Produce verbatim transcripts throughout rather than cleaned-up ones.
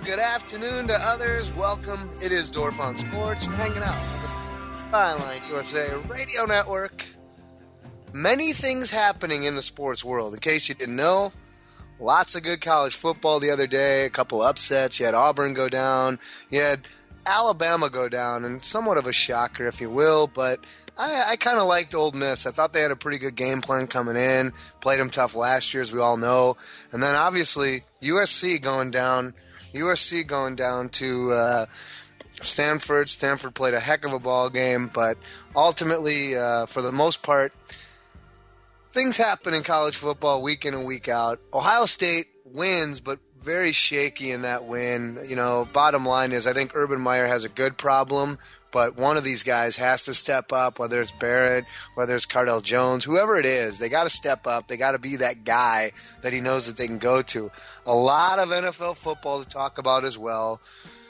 good afternoon to others. Welcome. It is Dorf on Sports. You're hanging out on the Byline U S A Radio Network. Many things happening in the sports world. In case you didn't know, lots of good college football the other day, a couple upsets. You had Auburn go down. You had Alabama go down, and somewhat of a shocker, if you will, but I, I kind of liked Ole Miss. I thought they had a pretty good game plan coming in, played them tough last year, as we all know, and then obviously U S C going down, U S C going down to uh, Stanford. Stanford played a heck of a ball game, but ultimately, uh, for the most part, things happen in college football week in and week out. Ohio State wins, but very shaky in that win. You know, bottom line is I think Urban Meyer has a good problem, but one of these guys has to step up, whether it's Barrett, whether it's Cardell Jones, whoever it is. They got to step up. They got to be that guy that he knows that they can go to. A lot of N F L football to talk about as well.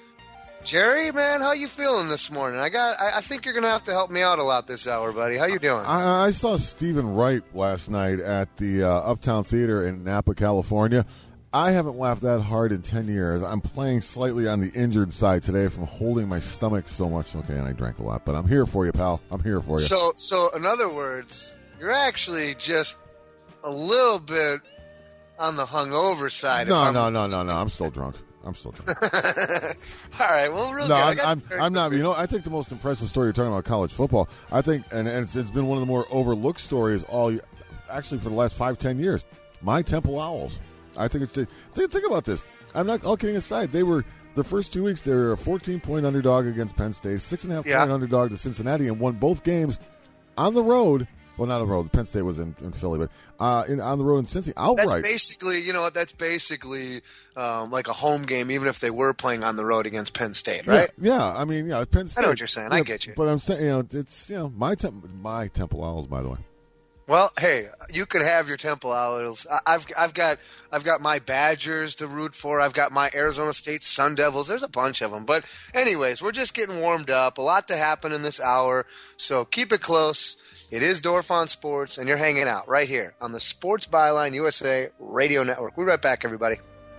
Jerry, man, how you feeling this morning? I got. I, I think you're going to have to help me out a lot this hour, buddy. How you doing? I, I saw Stephen Wright last night at the uh, Uptown Theater in Napa, California. I haven't laughed that hard in ten years. I'm playing slightly on the injured side today from holding my stomach so much. Okay, and I drank a lot, but I'm here for you, pal. I'm here for you. So, so in other words, you're actually just a little bit on the hungover side. No, no, no, no, no. I'm still drunk. I'm still drunk. All right, well, real no, good. I'm, I'm, I'm not. You know, I think the most impressive story you're talking about college football. I think, and, and it's, it's been one of the more overlooked stories all, actually, for the last five, ten years. My Temple Owls. I think it's think, think about this. I'm not all kidding aside. They were the first two weeks. They were a fourteen point underdog against Penn State, six and a half yeah. point underdog to Cincinnati, and won both games on the road. Well, not on the road. Penn State was in, in Philly, but uh, in, on the road in Cincy outright. That's basically, you know what? That's basically um, like a home game, even if they were playing on the road against Penn State, right? Yeah, yeah. I mean, yeah, Penn State. I know what you're saying. Yeah, I get you. But I'm saying, you know, it's you know my temp- my Temple Owls, by the way. Well, hey, you could have your Temple Owls. I've I've got I've got my Badgers to root for. I've got my Arizona State Sun Devils. There's a bunch of them. But anyways, we're just getting warmed up. A lot to happen in this hour, so keep it close. It is Dorf on Sports, and you're hanging out right here on the Sports Byline U S A Radio Network. We'll be right back, everybody.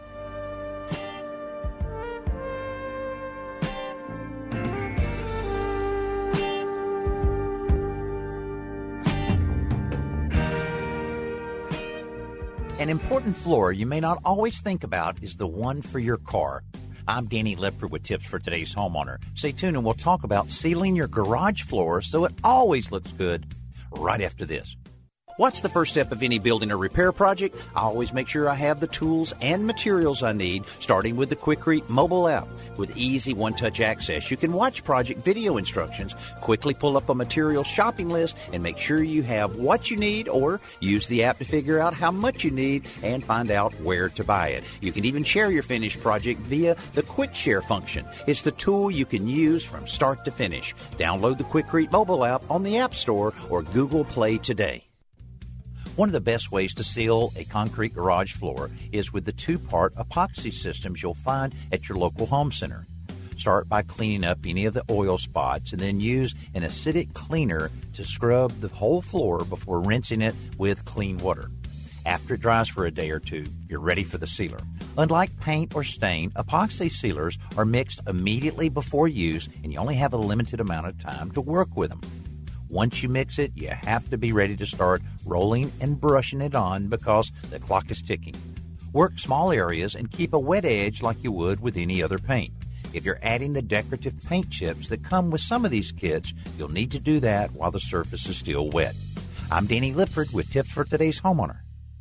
An important floor you may not always think about is the one for your car. I'm Danny Lipford with tips for today's homeowner. Stay tuned and we'll talk about sealing your garage floor so it always looks good right after this. What's the first step of any building or repair project? I always make sure I have the tools and materials I need, starting with the Quikrete mobile app. With easy one-touch access, you can watch project video instructions, quickly pull up a material shopping list, and make sure you have what you need, or use the app to figure out how much you need and find out where to buy it. You can even share your finished project via the Quick Share function. It's the tool you can use from start to finish. Download the Quikrete mobile app on the App Store or Google Play today. One of the best ways to seal a concrete garage floor is with the two-part epoxy systems you'll find at your local home center. Start by cleaning up any of the oil spots and then use an acidic cleaner to scrub the whole floor before rinsing it with clean water. After it dries for a day or two, you're ready for the sealer. Unlike paint or stain, epoxy sealers are mixed immediately before use, and you only have a limited amount of time to work with them. Once you mix it, you have to be ready to start rolling and brushing it on because the clock is ticking. Work small areas and keep a wet edge like you would with any other paint. If you're adding the decorative paint chips that come with some of these kits, you'll need to do that while the surface is still wet. I'm Danny Lipford with tips for today's homeowner.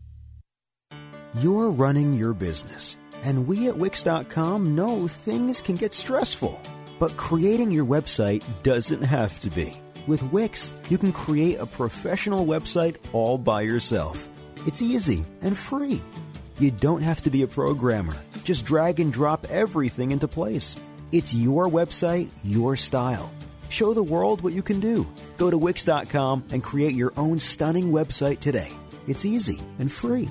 You're running your business, and we at Wix dot com know things can get stressful, but creating your website doesn't have to be. With Wix, you can create a professional website all by yourself. It's easy and free. You don't have to be a programmer. Just drag and drop everything into place. It's your website, your style. Show the world what you can do. Go to Wix dot com and create your own stunning website today. It's easy and free.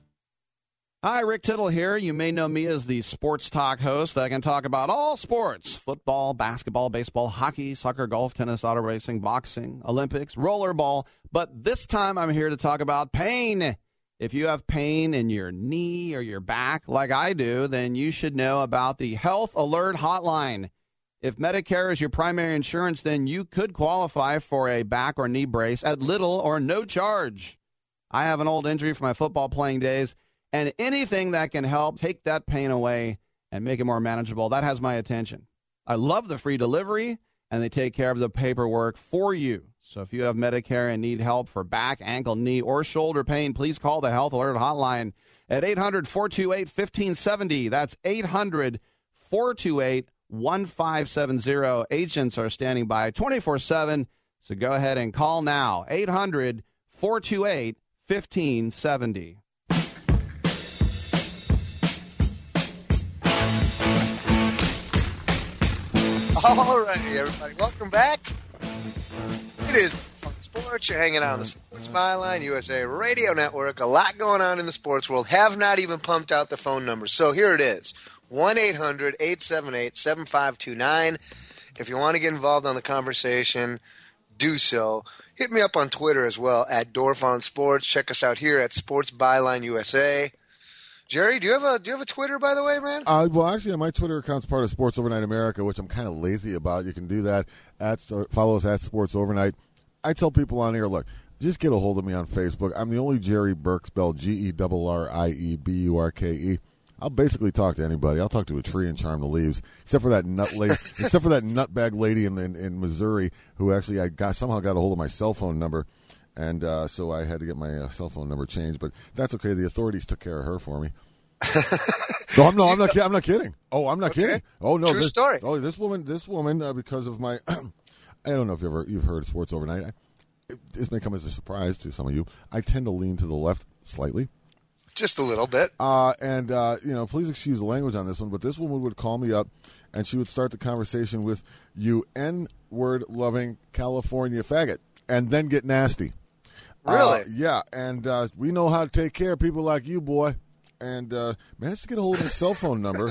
Hi, Rick Tittle here. You may know me as the sports talk host that can talk about all sports: football, basketball, baseball, hockey, soccer, golf, tennis, auto racing, boxing, Olympics, rollerball. But this time I'm here to talk about pain. If you have pain in your knee or your back like I do, then you should know about the Health Alert Hotline. If Medicare is your primary insurance, then you could qualify for a back or knee brace at little or no charge. I have an old injury from my football playing days, and anything that can help take that pain away and make it more manageable, that has my attention. I love the free delivery, and they take care of the paperwork for you. So if you have Medicare and need help for back, ankle, knee, or shoulder pain, please call the Health Alert Hotline at eight hundred, four two eight, one five seven zero. That's eight hundred, four two eight, one five seven zero. Agents are standing by twenty-four seven, so go ahead and call now. eight hundred, four two eight, one five seven zero. All right, everybody, welcome back. It is Fun Sports. You're hanging out on the Sports Byline, U S A Radio Network. A lot going on in the sports world. Have not even pumped out the phone numbers. So here it is, one eight hundred, eight seven eight, seven five two nine. If you want to get involved on the conversation, do so. Hit me up on Twitter as well, at Dorfon Sports. Check us out here at Sports Byline U S A. Jerry, do you have a do you have a Twitter, by the way, man? Uh, well, actually, my Twitter account's part of Sports Overnight America, which I'm kind of lazy about. You can do that. At follow us at Sports Overnight. I tell people on here, look, just get a hold of me on Facebook. I'm the only Jerry Burke, spelled G E R R I E B U R K E. I'll basically talk to anybody. I'll talk to a tree and charm the leaves, except for that nut lady, except for that nutbag lady in, in, in Missouri who actually I got somehow got a hold of my cell phone number. And uh, so I had to get my uh, cell phone number changed, but that's okay. The authorities took care of her for me. no, I'm no, I'm not. I'm not kidding. Oh, I'm not okay. kidding. Oh no, true this, story. Oh, this woman, this woman, uh, because of my, I don't know if you ever you've heard of Sports Overnight. I, it, this may come as a surprise to some of you. I tend to lean to the left slightly, just a little bit. Uh, and uh, you know, please excuse the language on this one, but this woman would call me up, and she would start the conversation with "you N-word loving California faggot," and then get nasty. Really? Uh, yeah, and uh, we know how to take care of people like you, boy. And uh, managed to get a hold of his cell phone number.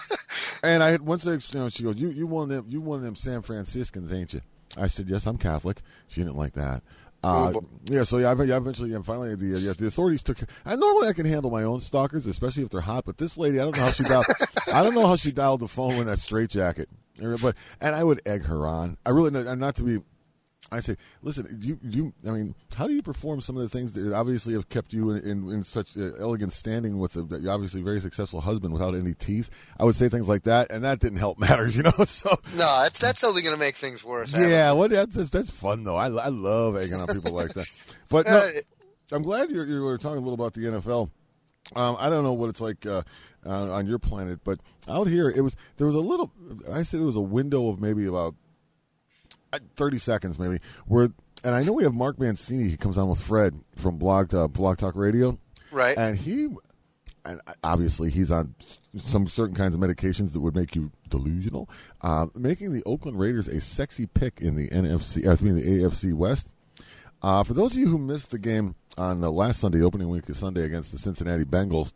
And I had once I, you know, she goes, "You you one of them you one of them San Franciscans, ain't you?" I said, "Yes, I'm Catholic." She didn't like that. Uh, yeah, so yeah, I, yeah, eventually, yeah, finally, the uh, yeah, the authorities took. I normally I can handle my own stalkers, especially if they're hot. But this lady, I don't know how she dialed. I don't know how she dialed the phone with that straitjacket. But and I would egg her on. I really not to be. I say, listen, you, you. I mean, how do you perform some of the things that obviously have kept you in, in, in such uh, elegant standing with a obviously very successful husband without any teeth? I would say things like that, and that didn't help matters, you know. So no, that's that's only going to make things worse. Yeah, what well, that's, that's fun though. I, I love egging on people like that. But no, I'm glad you're, you were talking a little about the N F L. Um, I don't know what it's like uh, uh, on your planet, but out here it was there was a little. I say there was a window of maybe about thirty seconds maybe where, and I know we have Mark Mancini. He comes on with Fred from Blog uh, Blog Talk Radio, right? And he, and obviously he's on some certain kinds of medications that would make you delusional, uh, making the Oakland Raiders a sexy pick in the N F C, I mean the A F C West. Uh, for those of you who missed the game on the last Sunday, opening week of Sunday against the Cincinnati Bengals,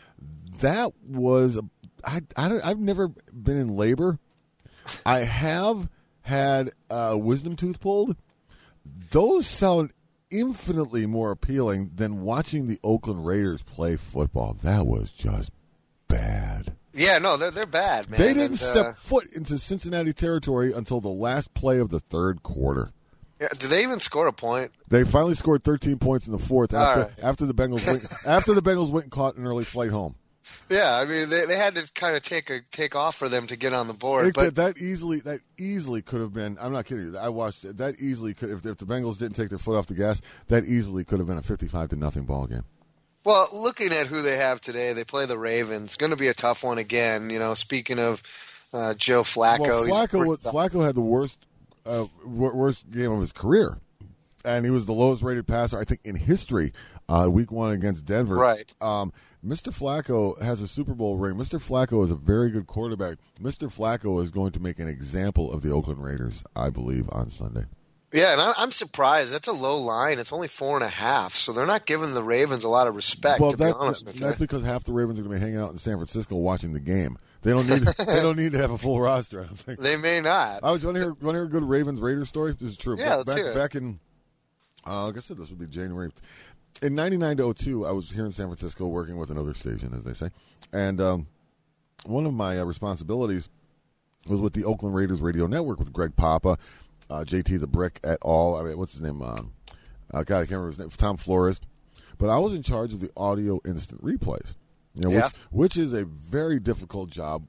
that was I, I don't, I've never been in labor. I have had a wisdom tooth pulled. Those sound infinitely more appealing than watching the Oakland Raiders play football. That was just bad. Yeah, no, they're they're bad, man. They didn't and, step uh, foot into Cincinnati territory until the last play of the third quarter. Yeah, did they even score a point? They finally scored thirteen points in the fourth after, right. after the Bengals went, after the Bengals went and caught an early flight home. Yeah, I mean they they had to kind of take a take off for them to get on the board. It, but that easily that easily could have been. I'm not kidding you. I watched it. That easily could if, if the Bengals didn't take their foot off the gas. That easily could have been a fifty-five to nothing ball game. Well, looking at who they have today, they play the Ravens. Going to be a tough one again. You know, speaking of uh, Joe Flacco, well, Flacco was, Flacco had the worst uh, worst game of his career, and he was the lowest rated passer I think in history. Uh, week one against Denver, right? Um, Mister Flacco has a Super Bowl ring. Mister Flacco is a very good quarterback. Mister Flacco is going to make an example of the Oakland Raiders, I believe, on Sunday. Yeah, and I'm surprised. That's a low line. It's only four and a half, so they're not giving the Ravens a lot of respect. Well, to that, be honest with you, that's because half the Ravens are going to be hanging out in San Francisco watching the game. They don't need. They don't need to have a full roster. I don't think they may not. I was want to hear want to hear a good Ravens Raiders story. This is true. Yeah, back, let's back, hear it. back in Uh, like I said, this would be January. In ninety-nine to oh two, I was here in San Francisco working with another station, as they say. And um, one of my uh, responsibilities was with the Oakland Raiders radio network with Greg Papa, uh, J T the Brick et al. I mean, what's his name? Um, uh, God, I can't remember his name. Tom Flores. But I was in charge of the audio instant replays, you know, yeah. which, which is a very difficult job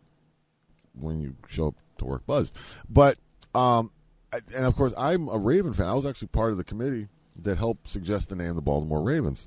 when you show up to work buzzed. But, um, and of course, I'm a Raven fan. I was actually part of the committee that helped suggest the name the Baltimore Ravens.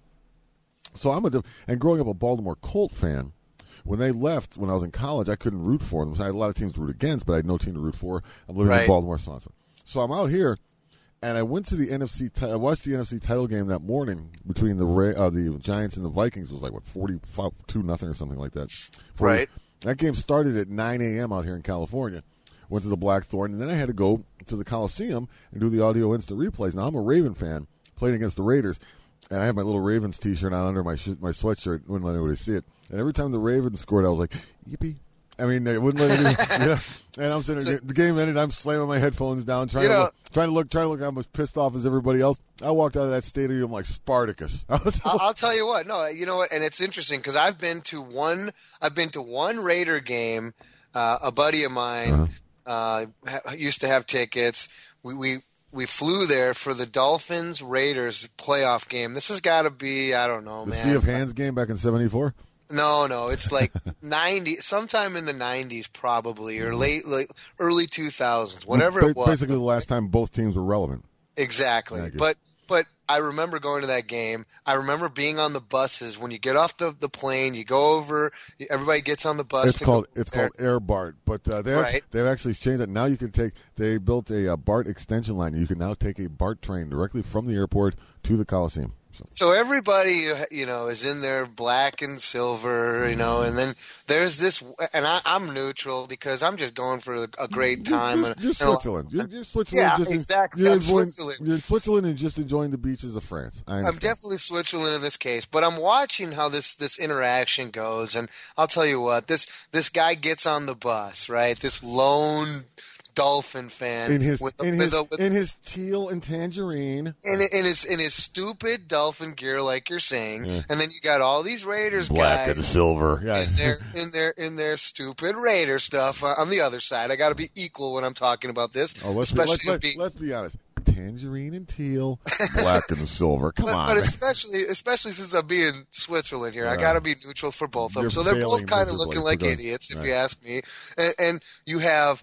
So I'm a, and growing up a Baltimore Colt fan, when they left, when I was in college, I couldn't root for them. So I had a lot of teams to root against, but I had no team to root for. I'm living right. in Baltimore, Swanson. So I'm out here. And I went to the N F C. T- I watched the N F C title game that morning between the Ra- uh, the Giants and the Vikings. It was like what forty-two nothing or something like that. forty Right. That game started at nine a.m. out here in California. Went to the Blackthorn, and then I had to go to the Coliseum and do the audio instant replays. Now I'm a Raven fan, playing against the Raiders, and I have my little Ravens T-shirt on under my sh- my sweatshirt. Wouldn't let anybody see it. And every time the Ravens scored, I was like, "Yippee!" I mean, they wouldn't let it. You know? And I'm sitting there, the game ended. I'm slamming my headphones down, trying you know, to look, trying to look, trying to look. I'm as pissed off as everybody else. I walked out of that stadium like Spartacus. I was I'll, I'll tell you what. No, you know what? And it's interesting because I've been to one. I've been to one Raider game. Uh, a buddy of mine uh-huh. uh, ha- used to have tickets. We we we flew there for the Dolphins Raiders playoff game. This has got to be I don't know, the man. Sea of Hands game back in seventy-four. No, no, it's like ninety, sometime in the nineties probably, or late, like early two thousands, whatever ba- it was. Basically, the last time both teams were relevant. Exactly, but but I remember going to that game. I remember being on the buses when you get off the, the plane, you go over, everybody gets on the bus. It's to called go it's there. called Air BART, but uh, they Right. actually, they've actually changed it. Now you can take. They built a uh, BART extension line. You can now take a BART train directly from the airport to the Coliseum. So. So everybody, you know, is in their black and silver, you know, and then there's this, and I, I'm neutral because I'm just going for a great time. You're, and, you're and Switzerland. You're, you're Switzerland. Yeah, just exactly. You're I'm enjoying, Switzerland. You're in Switzerland and just enjoying the beaches of France. I I'm definitely Switzerland in this case, but I'm watching how this, this interaction goes, and I'll tell you what, this this guy gets on the bus, right? This lone Dolphin fan in his with, in with, his with, with, in his teal and tangerine, in, in his in his stupid Dolphin gear, like you're saying, yeah. And then you got all these Raiders black guys and silver, yeah, in their in their in their stupid Raider stuff. Uh, on the other side, I got to be equal when I'm talking about this, oh, let's especially be, let's, being, let's be honest. Tangerine and teal, black and silver. Come but, on, but man. especially especially since I'm being Switzerland here, I Right. got to be neutral for both of them. You're So they're both failing kind of miserably, looking like but go- idiots, if right. you ask me. And, and you have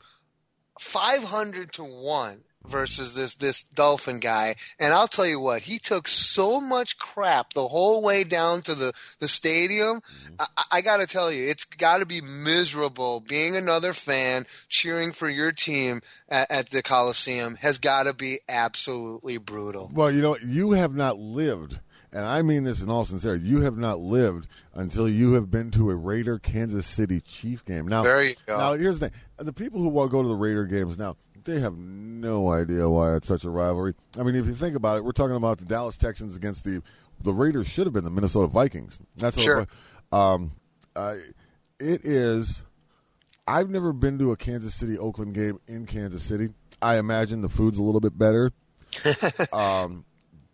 five hundred to one versus this this Dolphin guy, and I'll tell you what, he took so much crap the whole way down to the the stadium. Mm-hmm. I, I got to tell you, it's got to be miserable being another fan cheering for your team at, at the Coliseum. Has got to be absolutely brutal. Well, you know, you have not lived, and I mean this in all sincerity, you have not lived until you have been to a Raider Kansas City Chief game. Now, There you go. Now, here's the thing. The people who will go to the Raider games now, they have no idea why it's such a rivalry. I mean, if you think about it, we're talking about the Dallas Texans against the the Raiders should have been the Minnesota Vikings. That's what Sure. um, uh, it is. I've never been to a Kansas City Oakland game in Kansas City. I imagine the food's a little bit better. um,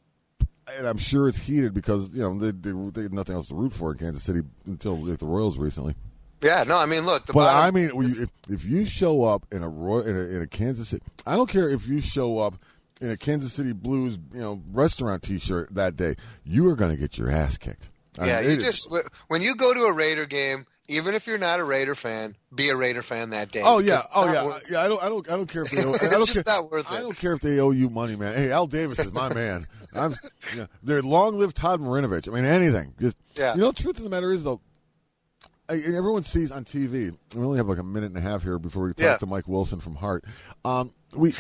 and I'm sure it's heated because you know they, they, they had nothing else to root for in Kansas City until like, the Royals recently. Yeah, no, I mean, look. The But bottom, I mean, when you, if, if you show up in a, Roy, in a in a Kansas City, I don't care if you show up in a Kansas City Blues, you know, restaurant T-shirt that day, you are going to get your ass kicked. I yeah, mean, you it is- just when you go to a Raider game, even if you're not a Raider fan, be a Raider fan that day. Oh yeah, because it's oh not yeah, worth- yeah. I don't, I don't, I don't care if they owe, I It's don't just care, not worth I it. don't care if they owe you money, man. Hey, Al Davis is my man. I'm, yeah, they're long live Todd Marinovich. I mean, anything. Just Yeah. you know, truth of the matter is though, I, and everyone sees on T V. We only have like a minute and a half here before we talk Yeah. to Mike Wilson from Heart. Um, we,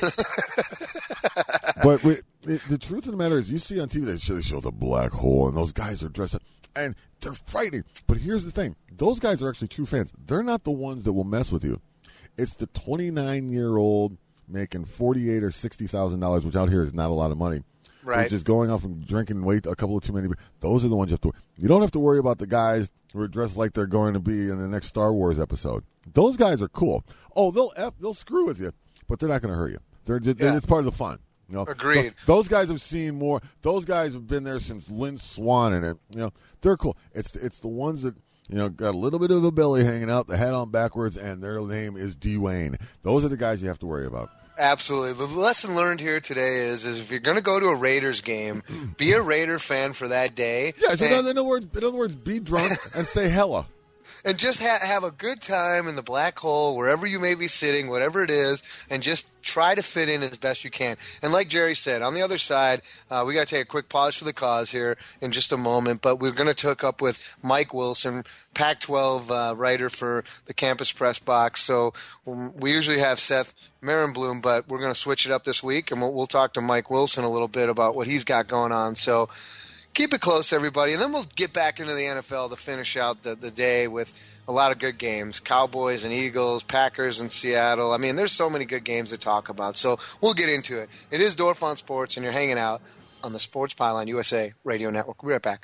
but we, it, the truth of the matter is, you see on T V they show, they show the black hole, and those guys are dressed up, and they're frightening. But here's the thing: those guys are actually true fans. They're not the ones that will mess with you. It's the twenty-nine year old making forty-eight or sixty thousand dollars, which out here is not a lot of money. Right. Which is going off and drinking way a couple of too many. Those are the ones you have to. You don't have to worry about the guys who are dressed like they're going to be in the next Star Wars episode. Those guys are cool. Oh, they'll F, they'll screw with you, but they're not going to hurt you. They're just, Yeah. it's part of the fun. You know, Agreed. th- those guys have seen more. Those guys have been there since Lynn Swann, and it, you know, they're cool. It's it's the ones that, you know, got a little bit of a belly hanging out, the head on backwards, and their name is Dwayne. Those are the guys you have to worry about. Absolutely. The lesson learned here today is, is if you're going to go to a Raiders game, be a Raider fan for that day. Yeah, so and, in other words, in other words, be drunk and say hella. And just ha- have a good time in the black hole, wherever you may be sitting, whatever it is, and just try to fit in as best you can. And like Jerry said, on the other side, uh, we got to take a quick pause for the cause here in just a moment, but we're going to hook up with Mike Wilson, Pac twelve uh, writer for the Campus Press Box. So um, we usually have Seth Marenblum, but we're going to switch it up this week, and we'll, we'll talk to Mike Wilson a little bit about what he's got going on. So keep it close, everybody, and then we'll get back into the N F L to finish out the, the day with a lot of good games. Cowboys and Eagles, Packers and Seattle. I mean, there's so many good games to talk about, so we'll get into it. It is Dorf on Sports, and you're hanging out on the Sports Pylon U S A Radio Network. We'll be right back.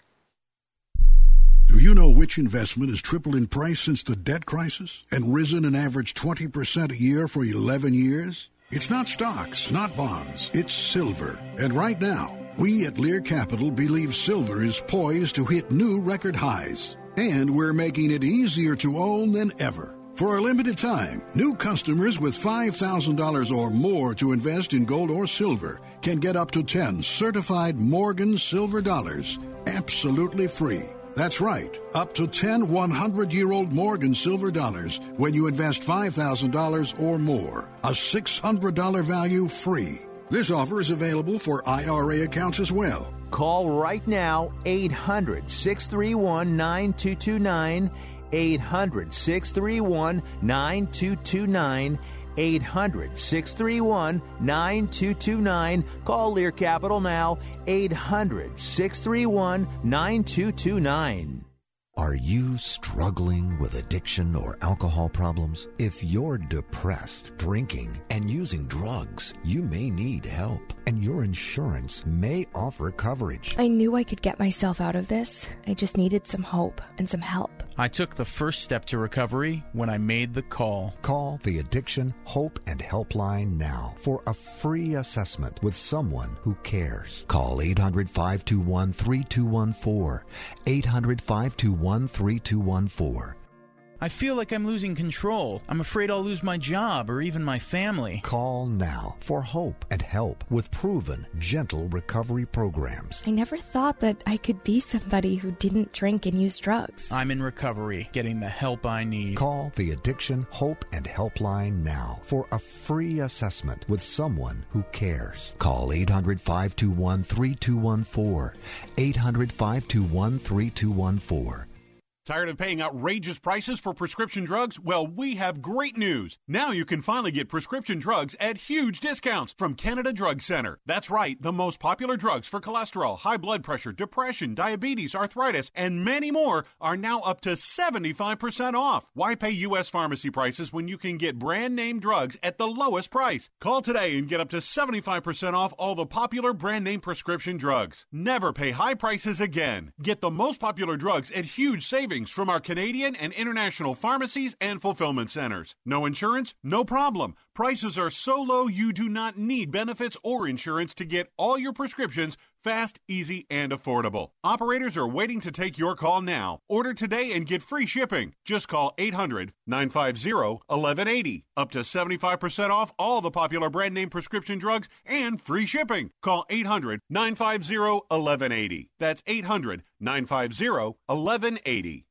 Do you know which investment has tripled in price since the debt crisis and risen an average twenty percent a year for eleven years? It's not stocks, not bonds. It's silver. And right now, we at Lear Capital believe silver is poised to hit new record highs. And we're making it easier to own than ever. For a limited time, new customers with five thousand dollars or more to invest in gold or silver can get up to ten certified Morgan silver dollars absolutely free. That's right, up to ten hundred-year-old Morgan silver dollars when you invest five thousand dollars or more. A six hundred dollars value free. This offer is available for I R A accounts as well. Call right now, eight hundred, six three one, nine two two nine, eight hundred, six three one, nine two two nine, eight hundred, six three one, nine two two nine. Call Lear Capital now, eight hundred, six three one, nine two two nine. Are you struggling with addiction or alcohol problems? If you're depressed, drinking, and using drugs, you may need help, and your insurance may offer coverage. I knew I could get myself out of this. I just needed some hope and some help. I took the first step to recovery when I made the call. Call the Addiction, Hope, and Helpline now for a free assessment with someone who cares. Call eight hundred, five two one, three two one four, eight hundred, five two one, three two one four. I feel like I'm losing control. I'm afraid I'll lose my job or even my family. Call now for hope and help with proven, gentle recovery programs. I never thought that I could be somebody who didn't drink and use drugs. I'm in recovery, getting the help I need. Call the Addiction, Hope, and Helpline now for a free assessment with someone who cares. Call eight hundred, five two one, three two one four, eight hundred, five two one, three two one four. Tired of paying outrageous prices for prescription drugs? Well, we have great news. Now you can finally get prescription drugs at huge discounts from Canada Drug Center. That's right, the most popular drugs for cholesterol, high blood pressure, depression, diabetes, arthritis, and many more are now up to seventy-five percent off. Why pay U S pharmacy prices when you can get brand name drugs at the lowest price? Call today and get up to seventy-five percent off all the popular brand name prescription drugs. Never pay high prices again. Get the most popular drugs at huge savings from our Canadian and international pharmacies and fulfillment centers. No insurance? No problem. Prices are so low you do not need benefits or insurance to get all your prescriptions fast, easy, and affordable. Operators are waiting to take your call now. Order today and get free shipping. Just call eight hundred, nine five zero, one one eight zero. Up to seventy-five percent off all the popular brand name prescription drugs and free shipping. Call eight hundred, nine five zero, one one eight zero. That's eight hundred, nine five zero, one one eight zero.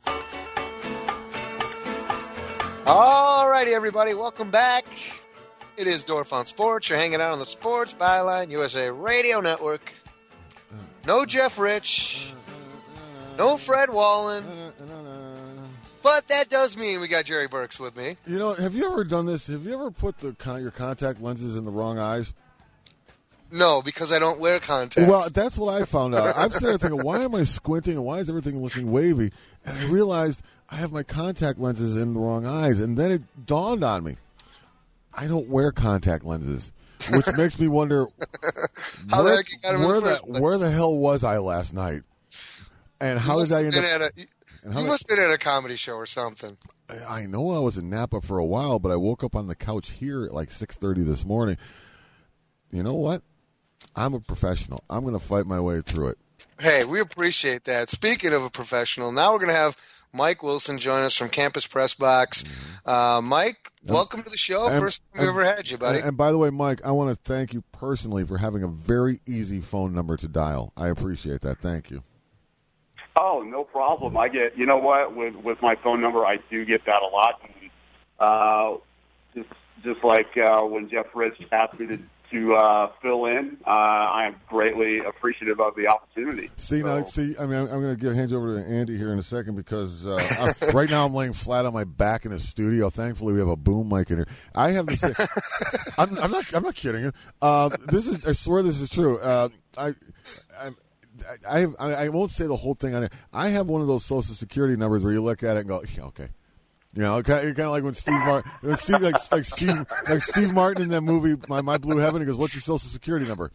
All righty, everybody. Welcome back. It is Dorf on Sports. You're hanging out on the Sports Byline U S A Radio Network. No Jeff Rich. No Fred Wallen. But that does mean we got Jerry Burks with me. You know, have you ever done this? Have you ever put the con- your contact lenses in the wrong eyes? No, because I don't wear contacts. Well, that's what I found out. I'm sitting there thinking, why am I squinting and why is everything looking wavy? And I realized I have my contact lenses in the wrong eyes. And then it dawned on me, I don't wear contact lenses, which makes me wonder how where, the, heck you got where, the, where the hell was I last night? And how you did I end up? At a, you you must have been at a comedy show or something. I, I know I was in Napa for a while, but I woke up on the couch here at like six thirty this morning. you know what? I'm a professional. I'm going to fight my way through it. Hey, we appreciate that. Speaking of a professional, now we're going to have Mike Wilson join us from Campus Press Box. Uh, Mike, welcome to the show. And, First time we ever had you, buddy. And, and by the way, Mike, I want to thank you personally for having a very easy phone number to dial. I appreciate that. Thank you. Oh, no problem. I get, you know what, with with my phone number, I do get that a lot. And, uh, just just like uh, when Jeff Rich asked me to to uh, fill in, uh, I am greatly appreciative of the opportunity. See, so. now, see, I mean, I'm, I'm going to hand you over to Andy here in a second because uh, I'm, right now I'm laying flat on my back in the studio. Thankfully, we have a boom mic in here. I have the same. I'm, I'm not. I'm not kidding you. Uh, this is. I swear this is true. Uh, I. I'm, I, have, I I won't say the whole thing on it. I have one of those Social Security numbers where you look at it and go, yeah, okay. You know, kind of, kind of like when Steve Martin, when Steve, like, like Steve, like Steve Martin in that movie, My My Blue Heaven. He goes, "What's your Social Security number?"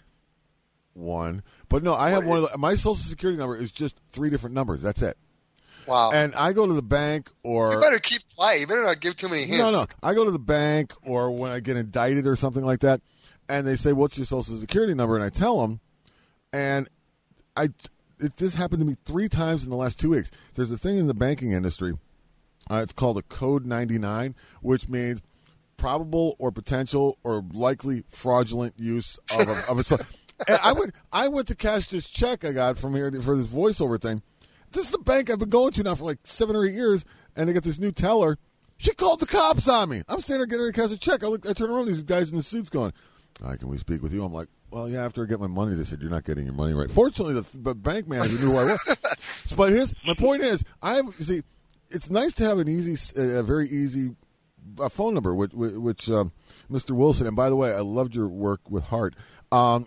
One, but no, I have one of the, my Social Security number is just three different numbers. That's it. Wow. And I go to the bank, or you better keep quiet. You better not give too many hints. No, no. I go to the bank, or when I get indicted or something like that, and they say, "What's your Social Security number?" And I tell them, and I, it, this happened to me three times in the last two weeks. There's a thing in the banking industry. Uh, it's called a Code ninety-nine, which means probable or potential or likely fraudulent use of a. Of a and I went, I went to cash this check I got from here for this voiceover thing. This is the bank I've been going to now for like seven or eight years, and I got this new teller. She called the cops on me. I'm standing there getting ready to cash a check. I look, I turn around, these guys in the suits going, "All right, can we speak with you?" I'm like, "Well, yeah, after I get my money," they said, "You're not getting your money right." Fortunately, the, the bank manager knew who I was. But his, my point is, I have, you see, it's nice to have an easy, a very easy uh, phone number, which, which um, Mister Wilson, and by the way, I loved your work with Hart. Um,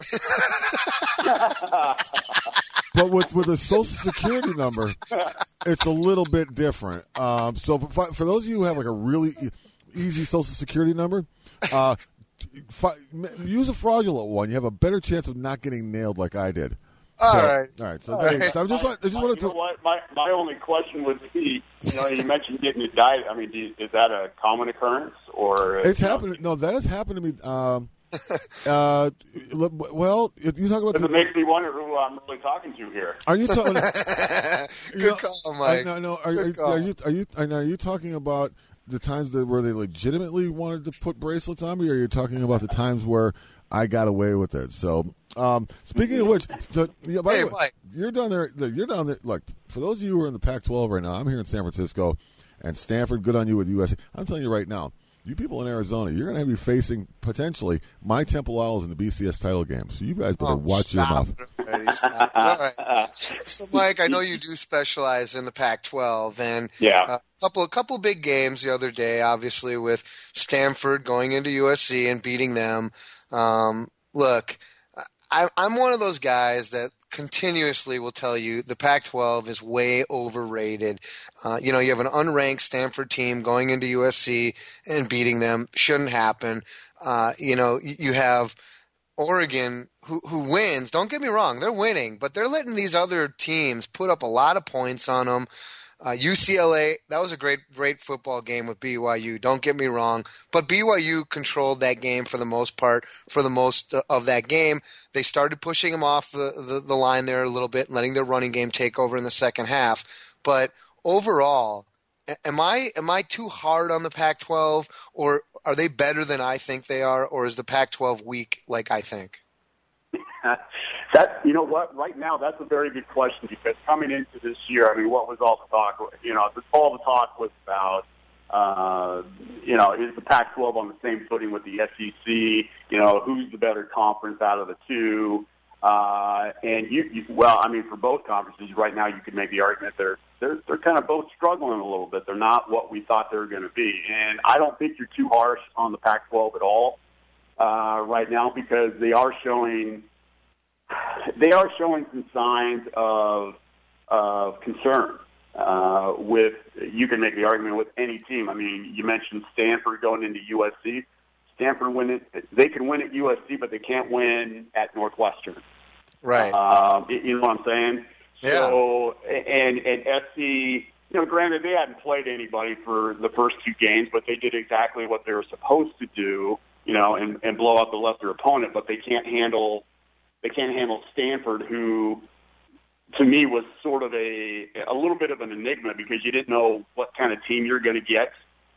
but with, with a Social Security number, it's a little bit different. Um, so for, for those of you who have like a really e- easy Social Security number, uh, fi- use a fraudulent one. You have a better chance of not getting nailed like I did. All so, right. All right. So, all there, right. so I just, want, I just my, wanted to. You know what? My, my only question would be, you know, you mentioned getting indicted. I mean, do you, is that a common occurrence? or It's happened. No, that has happened to me. Um, uh, well, you talk about. Because the, it makes me wonder who I'm really talking to here. Are you talking? Good you know, call, Mike. I, no, no. Are, are, call. are you? Are you? Are you, are you talking about the times that where they legitimately wanted to put bracelets on me, or are you talking about the times where I got away with it? So, um, speaking of which, so, yeah, by Hey, the way, Mike. you're down there. You're down there. Look, for those of you who are in the Pac twelve right now, I'm here in San Francisco, and Stanford. Good on you with U S A. I'm telling you right now. You people in Arizona, you're going to be facing potentially my Temple Owls in the B C S title game. So you guys better Oh, watch your stop mouth. it already, stop it. All right. So, so, Mike, I know you do specialize in the Pac twelve, and Yeah. a couple, a couple big games the other day, obviously with Stanford going into U S C and beating them. Um, look, I, I'm one of those guys that continuously will tell you the Pac twelve is way overrated. Uh, you know, you have an unranked Stanford team going into U S C and beating them. Shouldn't happen. Uh, you know, you, you have Oregon who, who wins. Don't get me wrong. They're winning, but they're letting these other teams put up a lot of points on them. Uh, U C L A, that was a great, great football game with B Y U. Don't get me wrong, but B Y U controlled that game for the most part. For the most of that game, they started pushing them off the, the, the line there a little bit, and letting their running game take over in the second half. But overall, am I am I too hard on the Pac twelve, or are they better than I think they are, or is the Pac twelve weak like I think? That, you know what, right now, that's a very good question, because coming into this year, I mean, what was all the talk? You know, all the talk was about, uh, you know, is the Pac twelve on the same footing with the S E C? You know, who's the better conference out of the two? Uh, and you, you, well, I mean, for both conferences right now, you could make the argument they're they're they're kind of both struggling a little bit. They're not what we thought they were going to be, and I don't think you're too harsh on the Pac twelve at all uh, right now, because they are showing. They are showing some signs of of concern. Uh, with you can make the argument with any team. I mean, you mentioned Stanford going into U S C. Stanford win it. They can win at U S C, but they can't win at Northwestern. Right. Uh, you know what I'm saying? Yeah. So and and S C. You know, granted, they hadn't played anybody for the first two games, but they did exactly what they were supposed to do. you know, and, and blow out the lesser opponent, but they can't handle they can't handle Stanford, who to me was sort of a a little bit of an enigma because you didn't know what kind of team you're going to get.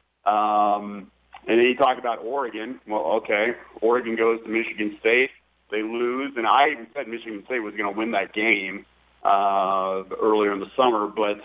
Um, and then you talk about Oregon. Well, okay, Oregon goes to Michigan State. They lose, and I even said Michigan State was going to win that game uh, earlier in the summer. But,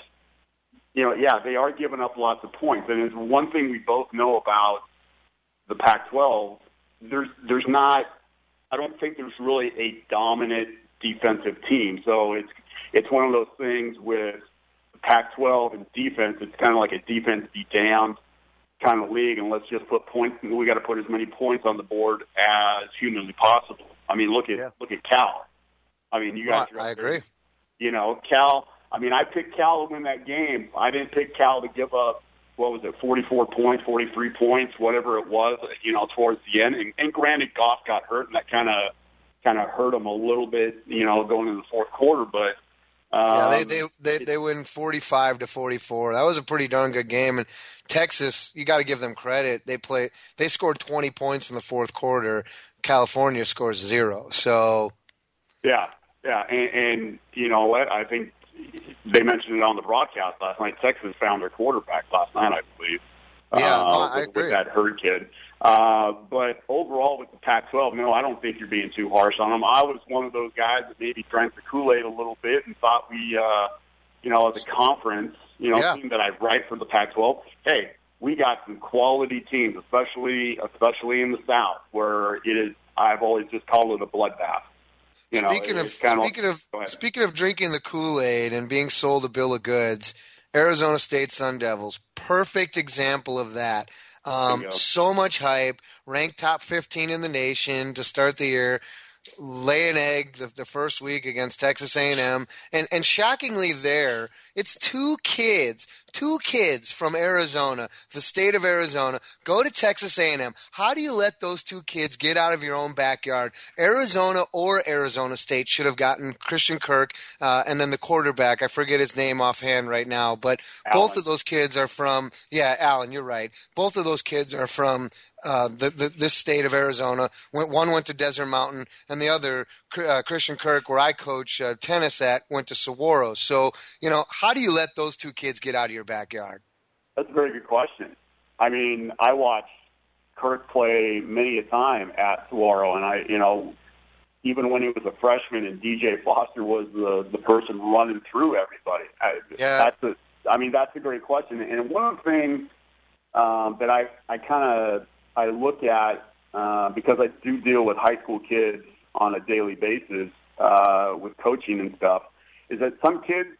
you know, yeah, they are giving up lots of points. And it's one thing we both know about the Pac twelve. There's, there's not, I don't think there's really a dominant defensive team. So it's, it's one of those things with the Pac twelve and defense. It's kind of like a defense be damned kind of league, and let's just put points. We got to put as many points on the board as humanly possible. I mean, look at yeah. look at Cal. I mean, you guys. Well, I agree. You know, Cal. I mean, I picked Cal to win that game. I didn't pick Cal to give up. What was it? forty-four points, forty-three points, whatever it was. You know, towards the end. And, and granted, Goff got hurt, and that kind of kind of hurt him a little bit. You know, going into the fourth quarter, but. Um, yeah, they, they they they win forty-five to forty-four. That was a pretty darn good game. And Texas, you got to give them credit. They play. They scored twenty points in the fourth quarter. California scores zero. So, yeah, yeah, and, and you know what? I think they mentioned it on the broadcast last night. Texas found their quarterback last night, I believe. Yeah, uh, no, I with, agree. With that Hurd kid. Uh, but overall, with the Pac twelve, no, I don't think you're being too harsh on them. I was one of those guys that maybe drank the Kool-Aid a little bit and thought we, uh, you know, as a conference, you know, yeah. team that I write for the Pac twelve, hey, we got some quality teams, especially especially in the South, where it is. I've always just called it a bloodbath. You know, speaking it, of speaking of, of speaking of drinking the Kool-Aid and being sold a bill of goods, Arizona State Sun Devils, perfect example of that. Um, so much hype, ranked top fifteen in the nation to start the year, lay an egg the, the first week against Texas A and M, and and shockingly there, it's two kids, two kids from Arizona, the state of Arizona, go to Texas A and M. How do you let those two kids get out of your own backyard? Arizona or Arizona State should have gotten Christian Kirk uh, and then the quarterback. I forget his name offhand right now, but Allen. Both of those kids are from, yeah, Allen, you're right. Both of those kids are from uh, the, the this state of Arizona. One went to Desert Mountain, and the other, uh, Christian Kirk, where I coach uh, tennis at, went to Saguaro. So, you know, how do you let those two kids get out of your backyard? That's a very good question. I mean, I watched Kirk play many a time at Saguaro, and I, you know, even when he was a freshman and D J Foster was the, the person running through everybody. I, yeah. That's a, I mean, that's a great question. And one of the things um, that I, I kind of I look at, uh, because I do deal with high school kids on a daily basis uh, with coaching and stuff, is that some kids,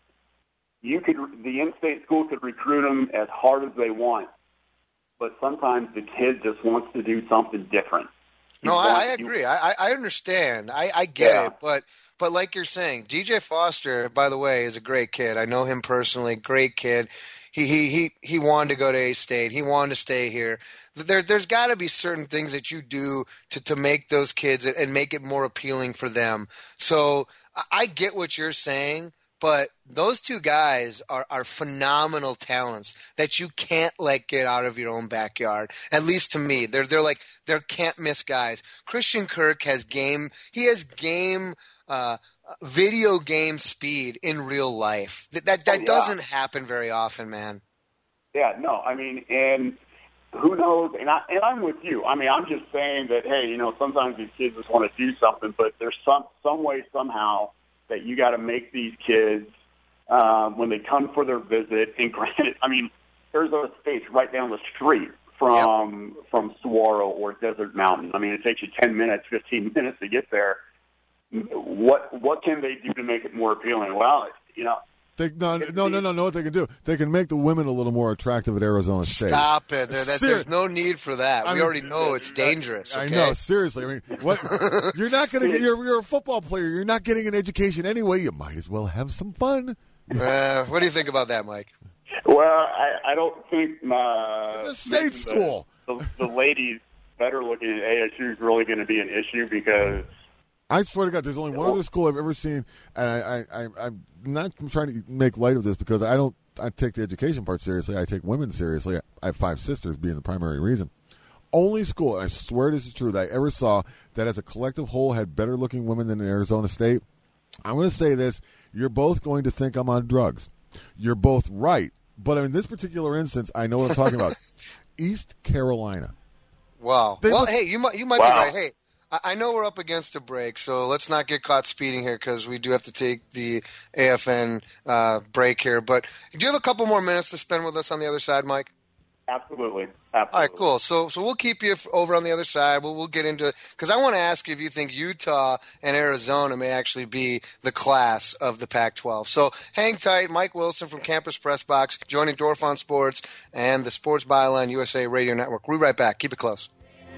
you could the in-state school could recruit them as hard as they want, but sometimes the kid just wants to do something different. No, I, I agree. I, I understand. I, I get Yeah. it. But but like you're saying, D J Foster, by the way, is a great kid. I know him personally. Great kid. He he he he wanted to go to A-State. He wanted to stay here. There there's got to be certain things that you do to to make those kids and make it more appealing for them. So I, I get what you're saying. But those two guys are, are phenomenal talents that you can't let get out of your own backyard. At least to me, they're they're like they're can't miss guys. Christian Kirk has game. He has game, uh, video game speed in real life. That that, that Oh, yeah. doesn't happen very often, man. Yeah, no, I mean, and who knows? And I and I'm with you. I mean, I'm just saying that hey, you know, sometimes these kids just want to do something, but there's some some way somehow that you got to make these kids, um, when they come for their visit, and granted, I mean, Arizona State's right down the street from yep. from Saguaro or Desert Mountain. I mean, it takes you ten minutes, fifteen minutes to get there. What what can they do to make it more appealing? Well, you know, They, no, no, no, no, no. What they can do? They can make the women a little more attractive at Arizona State. Stop it! There, that, there's no need for that. I we mean, already know it's dangerous. I Okay? know, seriously. I mean, what? You're not going to get. You're, you're a football player. You're not getting an education anyway. You might as well have some fun. Uh, what do you think about that, Mike? Well, I, I don't think my It's a state school. The, the, the ladies better looking at A S U is really going to be an issue because. I swear to God, there's only one other school I've ever seen, and I, I, I, I'm not trying to make light of this because I don't. I take the education part seriously. I take women seriously. I have five sisters, being the primary reason. only school, and I swear this is true, that I ever saw that as a collective whole had better-looking women than Arizona State. I'm going to say this. You're both going to think I'm on drugs. You're both right. But in this particular instance, I know what I'm talking about. East Carolina. Wow. They well, look- hey, you might you might Wow. be right. Hey, I, I know we're up against a break, so let's not get caught speeding here because we do have to take the A F N uh, break here. But do you have a couple more minutes to spend with us on the other side, Mike? Absolutely. Absolutely. All right, cool. So, so we'll keep you f- over on the other side. We'll we'll get into it because I want to ask you if you think Utah and Arizona may actually be the class of the Pac twelve. So, hang tight. Mike Wilson from Campus Press Box joining Dorf on Sports and the Sports Byline U S A Radio Network. We'll be right back. Keep it close.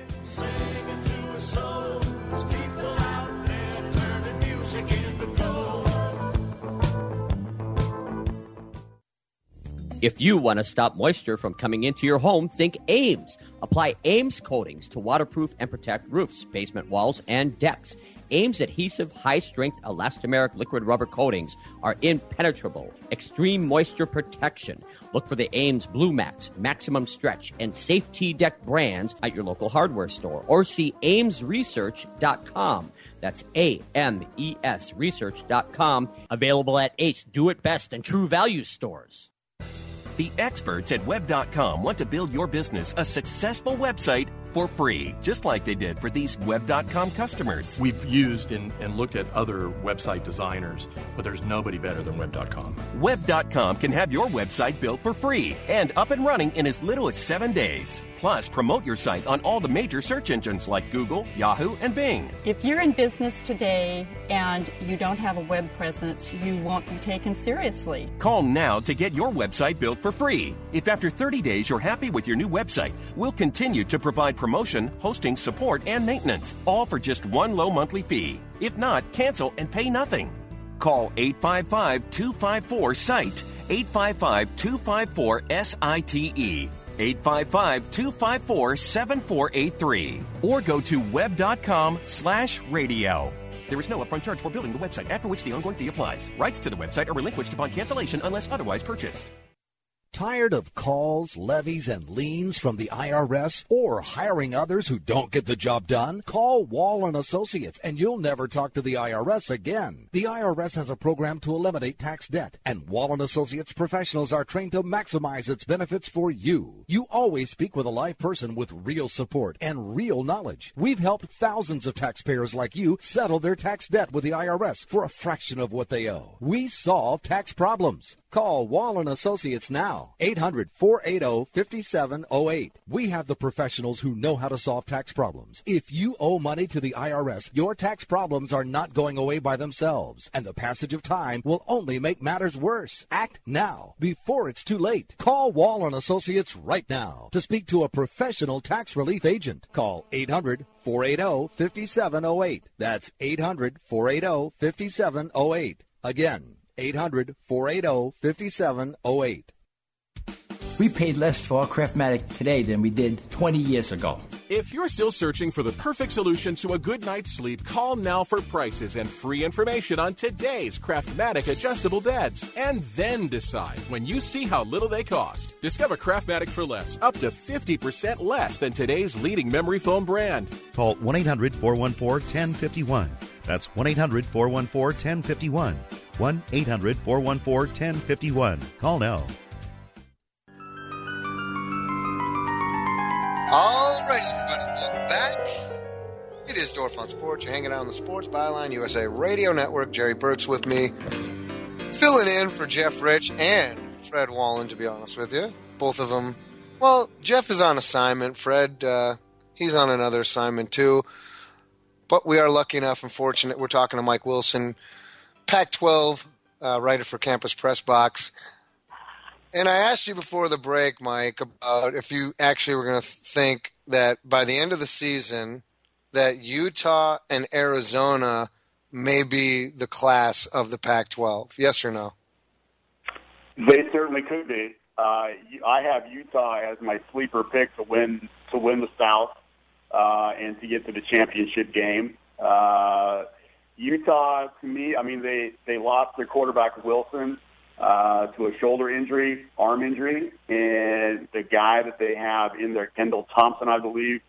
If you want to stop moisture from coming into your home, think Ames. Apply Ames coatings to waterproof and protect roofs, basement walls, and decks. Ames adhesive, high-strength, elastomeric liquid rubber coatings are impenetrable. Extreme moisture protection. Look for the Ames Blue Max, Maximum Stretch, and Safety Deck brands at your local hardware store or see ames research dot com. That's A M E S research dot com. Available at Ace, Do It Best, and True Value stores. The experts at web dot com want to build your business a successful website for free, just like they did for these web dot com customers. We've used and, and looked at other website designers, but there's nobody better than web dot com. web dot com can have your website built for free and up and running in as little as seven days. Plus, promote your site on all the major search engines like Google, Yahoo, and Bing. If you're in business today and you don't have a web presence, you won't be taken seriously. Call now to get your website built for free. If after thirty days you're happy with your new website, we'll continue to provide promotion, hosting, support, and maintenance, all for just one low monthly fee. If not, cancel and pay nothing. Call eight five five, two five four, S I T E, eight five five, two five four, S I T E, eight five five, two five four, seven four eight three, or go to web dot com slash radio. There is no upfront charge for building the website, after which the ongoing fee applies. Rights to the website are relinquished upon cancellation unless otherwise purchased. Tired of calls, levies, and liens from the I R S or hiring others who don't get the job done? Call Wall and Associates and you'll never talk to the I R S again. The I R S has a program to eliminate tax debt, and Wall and Associates professionals are trained to maximize its benefits for you. You always speak with a live person with real support and real knowledge. We've helped thousands of taxpayers like you settle their tax debt with the I R S for a fraction of what they owe. We solve tax problems. Call Wall and Associates now, eight hundred, four eight zero, five seven zero eight. We have the professionals who know how to solve tax problems. If you owe money to the I R S, your tax problems are not going away by themselves, and the passage of time will only make matters worse. Act now, before it's too late. Call Wall and Associates right now to speak to a professional tax relief agent. Call eight hundred, four eight zero, five seven zero eight. That's eight hundred, four eight zero, five seven zero eight. Again, eight hundred, four eight zero, five seven zero eight. We paid less for our Craftmatic today than we did twenty years ago. If you're still searching for the perfect solution to a good night's sleep, call now for prices and free information on today's Craftmatic adjustable beds. And then decide when you see how little they cost. Discover Craftmatic for less, up to fifty percent less than today's leading memory foam brand. Call one eight hundred, four one four, one zero five one. That's one eight hundred, four one four, one zero five one. one eight hundred, four one four, one zero five one. Call now. All right, everybody, welcome back. It is Dorf on Sports. You're hanging out on the Sports Byline U S A Radio Network. Jerry Burks with me, filling in for Jeff Rich and Fred Wallen, to be honest with you. Both of them. Well, Jeff is on assignment. Fred, uh, he's on another assignment too. But we are lucky enough and fortunate. We're talking to Mike Wilson, Pac twelve uh, writer for Campus Press Box. And I asked you before the break, Mike, about if you actually were going to think that by the end of the season that Utah and Arizona may be the class of the Pac twelve. Yes or no? They certainly could be. Uh, I have Utah as my sleeper pick to win to win the South uh, and to get to the championship game. Uh, Utah, to me, I mean, they, they lost their quarterback, Wilson. uh, to a shoulder injury, arm injury, and the guy that they have in there, Kendall Thompson, I believe,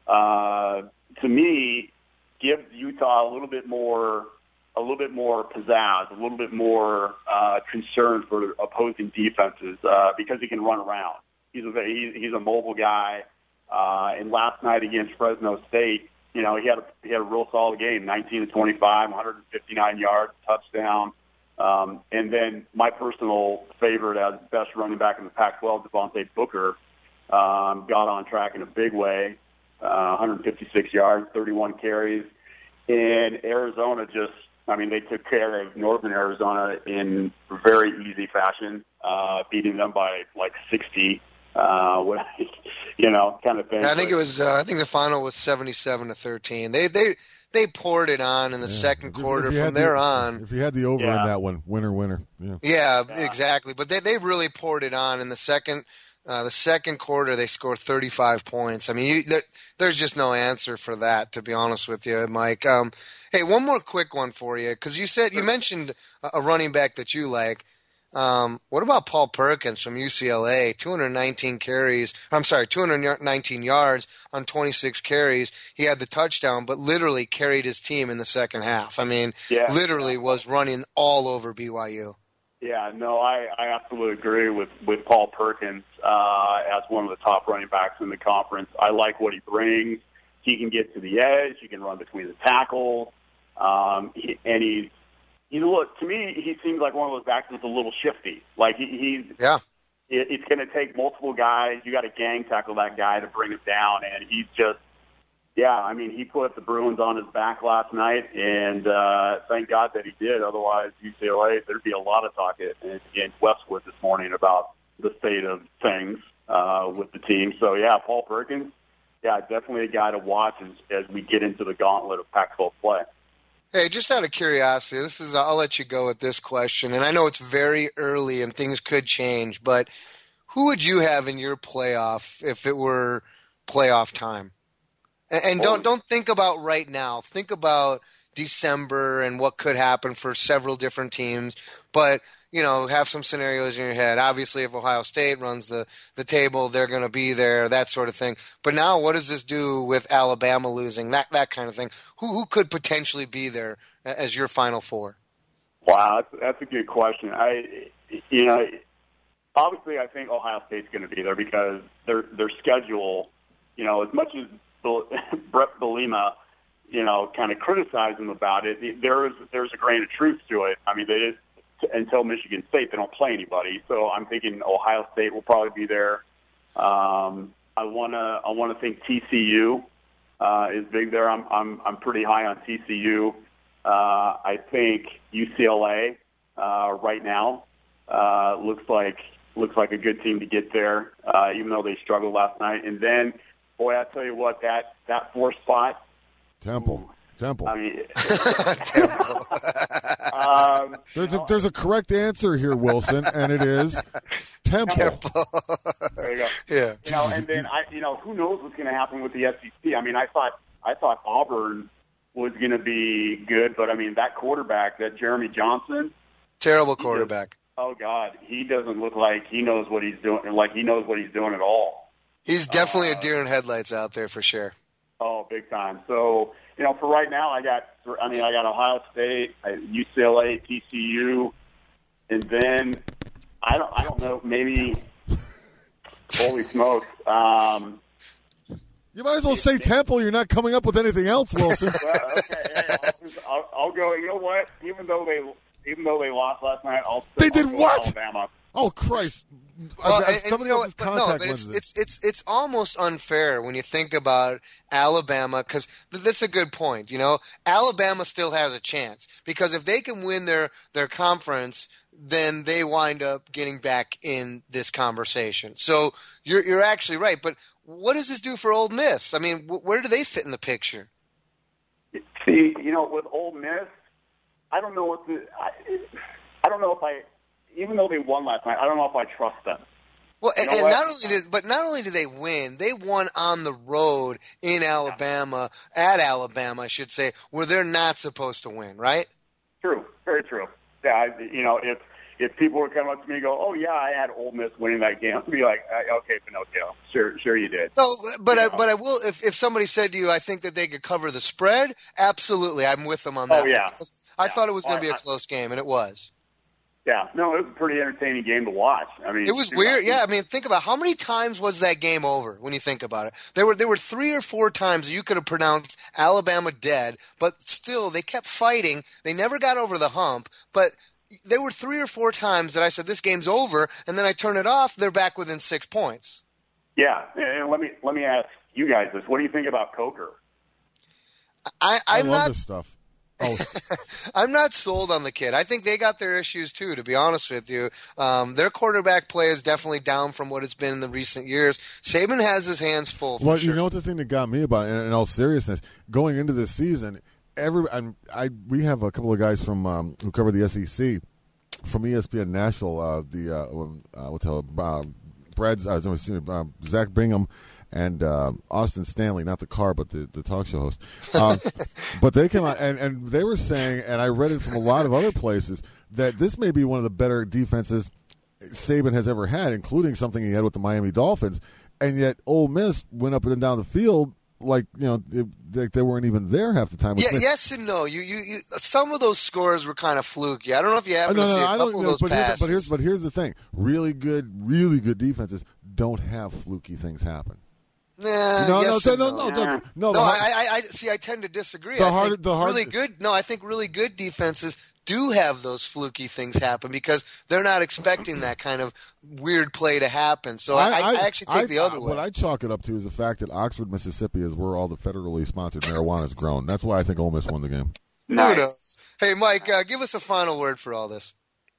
uh, to me, gives Utah a little bit more, a little bit more pizzazz, a little bit more uh, concern for opposing defenses uh, because he can run around. He's a he's, he's a mobile guy. Uh, and last night against Fresno State, you know, he had a, he had a real solid game, nineteen to twenty-five, one hundred fifty-nine yards, touchdown. Um, and then my personal favorite as best running back in the Pac twelve, Devontae Booker, um, got on track in a big way, uh, one hundred fifty-six yards, thirty-one carries. And Arizona just, I mean, they took care of Northern Arizona in very easy fashion, uh, beating them by like sixty. Uh, what, you know, kind of thing. Yeah, I think it was. Uh, I think the final was seventy-seven to thirteen. They they they poured it on in the yeah. second quarter. If From there the, on, if you had the over yeah. in that one, winner, winner. Yeah. yeah, yeah, exactly. But they they really poured it on in the second. Uh, the second quarter, they scored thirty-five points. I mean, you, there, there's just no answer for that, to be honest with you, Mike. Um, hey, one more quick one for you, because you said you mentioned a running back that you like. Um, what about Paul Perkins from U C L A? two hundred nineteen carries. I'm sorry, two hundred nineteen yards on twenty-six carries. He had the touchdown, but literally carried his team in the second half. I mean, yeah. literally was running all over B Y U. Yeah, no, I, I absolutely agree with, with Paul Perkins uh, as one of the top running backs in the conference. I like what he brings. He can get to the edge. He can run between the tackles. Um, he, and he's You know, look, to me, he seems like one of those backs that's a little shifty. Like, he, he's, yeah. it, it's going to take multiple guys. You got to gang tackle that guy to bring him down. And he's just, yeah, I mean, he put the Bruins on his back last night, and uh, thank God that he did. Otherwise, U C L A, there'd be a lot of talk in, in Westwood this morning about the state of things uh, with the team. So, yeah, Paul Perkins, yeah, definitely a guy to watch as, as we get into the gauntlet of Pac twelve play. Hey, just out of curiosity, this is I'll let you go with this question, and I know it's very early and things could change, but who would you have in your playoff if it were playoff time? And, and don't don't think about right now. Think about December and what could happen for several different teams, but you know, have some scenarios in your head. Obviously, if Ohio State runs the, the table, they're going to be there, that sort of thing. But now, what does this do with Alabama losing, that that kind of thing? Who who could potentially be there as your Final Four? Wow, that's, that's a good question. I, you know, obviously, I think Ohio State's going to be there because their their schedule, you know, as much as Brett Bielema, you know, kind of criticized them about it, there is there's a grain of truth to it. I mean, they just, until Michigan State, they don't play anybody. So I'm thinking Ohio State will probably be there. Um, I wanna I wanna think T C U uh, is big there. I'm I'm I'm pretty high on T C U. Uh, I think U C L A uh, right now uh, looks like looks like a good team to get there, uh, even though they struggled last night. And then, boy, I tell you what, that that fourth spot, Temple. Temple. I mean, Temple. um, there's a there's a correct answer here, Wilson, and it is Temple. Temple. There you go. Yeah. You know, and then I, you know, who knows what's going to happen with the S E C? I mean, I thought I thought Auburn was going to be good, but I mean, that quarterback, that Jeremy Johnson, terrible quarterback. Just, oh God, he doesn't look like he knows what he's doing. Like he knows what he's doing at all. He's definitely uh, a deer in headlights out there for sure. Oh, big time. So. You know, for right now, I got, I mean, I got Ohio State, U C L A, T C U, and then I don't, I don't know, maybe. Holy smokes! Um, you might as well say Temple. You're not coming up with anything else, Wilson. Well, okay, hey, I'll, I'll, I'll go. You know what? Even though they, even though they lost last night, I'll. They did I'll what? Alabama. Oh Christ! Well, and, and you know what, but no, but it's, it's it's it's almost unfair when you think about Alabama, because that's a good point. You know, Alabama still has a chance because if they can win their their conference, then they wind up getting back in this conversation. So you're you're actually right. But what does this do for Ole Miss? I mean, where do they fit in the picture? See, you know, with Ole Miss, I don't know what the I, I don't know if I. Even though they won last night, I don't know if I trust them. Well, and, you know and not only did, but not only did they win, they won on the road in Alabama, at Alabama, I should say, where they're not supposed to win, right? True, very true. yeah, I, you know, if if people were coming up to me and go, "Oh yeah, I had Ole Miss winning that game," I'd be like, "Okay, Pinocchio, sure, sure you did." No, but you I, know? but I will. If if somebody said to you, "I think that they could cover the spread," absolutely, I'm with them on that. Oh yeah, because I yeah. thought it was going to be a I, close game, and it was. Yeah, no, it was a pretty entertaining game to watch. I mean, it was weird. Yeah, I mean, think about how many times was that game over when you think about it. There were there were three or four times that you could have pronounced Alabama dead, but still they kept fighting. They never got over the hump, but there were three or four times that I said this game's over, and then I turn it off. They're back within six points. Yeah, and let me let me ask you guys this: what do you think about Coker? I, I'm I love not. this stuff. Oh. I'm not sold on the kid. I think they got their issues too, to be honest with you. Um, their quarterback play is definitely down from what it's been in the recent years. Saban has his hands full for well, sure. you know what the thing that got me about it, in all seriousness, going into this season, every I'm, I we have a couple of guys from um, who cover the S E C from E S P N Nashville. Uh, the uh, uh, what's it, uh, Brad's uh, uh, Zach Bingham. And uh, Austin Stanley, not the car, but the, the talk show host. Um, but they came out, and, and they were saying, and I read it from a lot of other places, that this may be one of the better defenses Saban has ever had, including something he had with the Miami Dolphins. And yet Ole Miss went up and down the field like, you know, they, they weren't even there half the time. Yeah, yes and no. You, you, you, some of those scores were kind of fluky. I don't know if you happen no, to no, see a I couple don't, of those but passes. Here's, but, here's, but here's the thing. Really good, really good defenses don't have fluky things happen. Nah, no, yes no, and no, no, no, no, no, no. no. I, I, I see. I tend to disagree. The I hard, think the hard, really good. No, I think really good defenses do have those fluky things happen because they're not expecting that kind of weird play to happen. So I, I, I actually take I, the other I, way. What I chalk it up to is the fact that Oxford, Mississippi, is where all the federally sponsored marijuana is grown. That's why I think Ole Miss won the game. Nice. Who knows? Hey, Mike, uh, give us a final word for all this.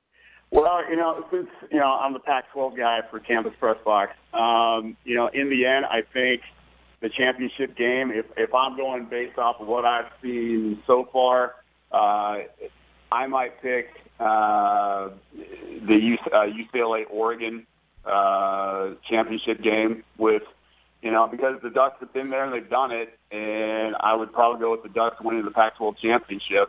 Well, you know, since you know I'm the Pac twelve guy for Campus Press Box, um, you know, in the end, I think the championship game, if if I'm going based off of what I've seen so far, uh, I might pick uh, the U, uh, U C L A Oregon uh, championship game with, you know, because the Ducks have been there and they've done it, and I would probably go with the Ducks winning the Pac twelve championship.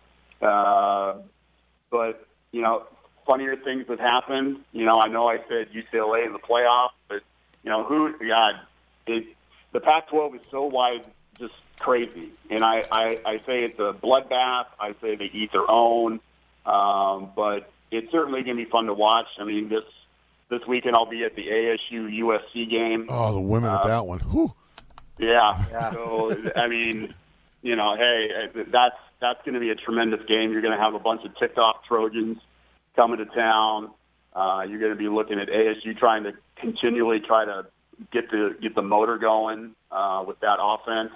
Uh, but, you know, funnier things have happened. You know, I know I said U C L A in the playoff, but, you know, who, God, it, the Pac twelve is so wide, just crazy. And I, I, I say it's a bloodbath. I say they eat their own. Um, but it's certainly going to be fun to watch. I mean, this this weekend I'll be at the A S U U S C game. Oh, the women uh, at that one. Whew. Yeah. yeah. So, I mean, you know, hey, that's that's going to be a tremendous game. You're going to have a bunch of TikTok Trojans coming to town. Uh, you're going to be looking at A S U trying to continually try to get the get the motor going uh, with that offense,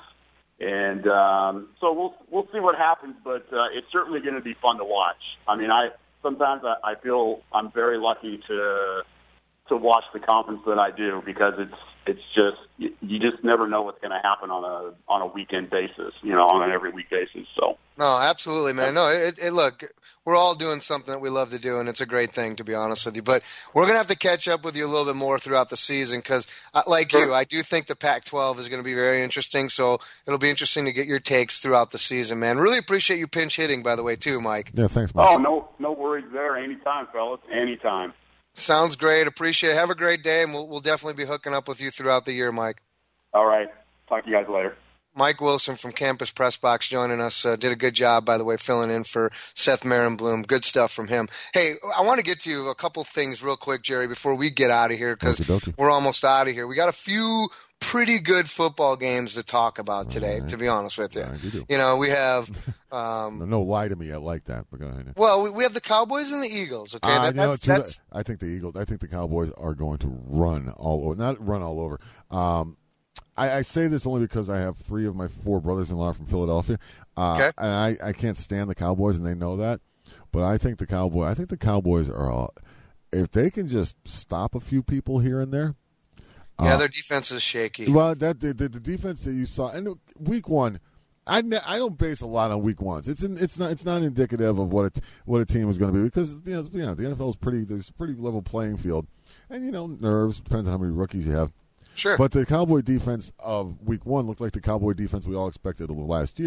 and um, so we'll we'll see what happens. But uh, it's certainly going to be fun to watch. I mean, I sometimes I, I feel I'm very lucky to to watch the conference that I do because it's it's just you, you just never know what's going to happen on a on a weekend basis, you know, on an every week basis. So no, absolutely, man. No, it, it look. We're all doing something that we love to do, and it's a great thing, to be honest with you. But we're going to have to catch up with you a little bit more throughout the season because, uh, like you, I do think the Pac twelve is going to be very interesting. So it'll be interesting to get your takes throughout the season, man. Really appreciate you pinch hitting, by the way, too, Mike. Yeah, thanks, Mike. Oh, no, no worries there. Anytime, fellas. Anytime. Sounds great. Appreciate it. Have a great day, and we'll, we'll definitely be hooking up with you throughout the year, Mike. All right. Talk to you guys later. Mike Wilson from Campus Press Box joining us. Uh, did a good job, by the way, filling in for Seth Marenblum. Good stuff from him. Hey, I want to get to a couple things real quick, Jerry, before we get out of here because we're almost out of here. We got a few pretty good football games to talk about today, right. to be honest with you. Right, you, do. you know, we have um, – no, no lie to me. I like that. But go ahead. Well, we, we have the Cowboys and the Eagles, okay? Uh, that, you know, that's, that's, I think the Eagles – I think the Cowboys are going to run all over – not run all over. Um, I, I say this only because I have three of my four brothers-in-law from Philadelphia, uh, okay. and I, I can't stand the Cowboys, and they know that. But I think the Cowboy, I think the Cowboys are, all, if they can just stop a few people here and there. Yeah, uh, their defense is shaky. Well, that the, the, the defense that you saw, and week one, I, ne- I don't base a lot on week ones. It's in, it's not it's not indicative of what it, what a team is going to be because you know, you know the N F L is pretty there's a pretty level playing field, and you know nerves depends on how many rookies you have. Sure. But the Cowboy defense of week one looked like the Cowboy defense we all expected of last year.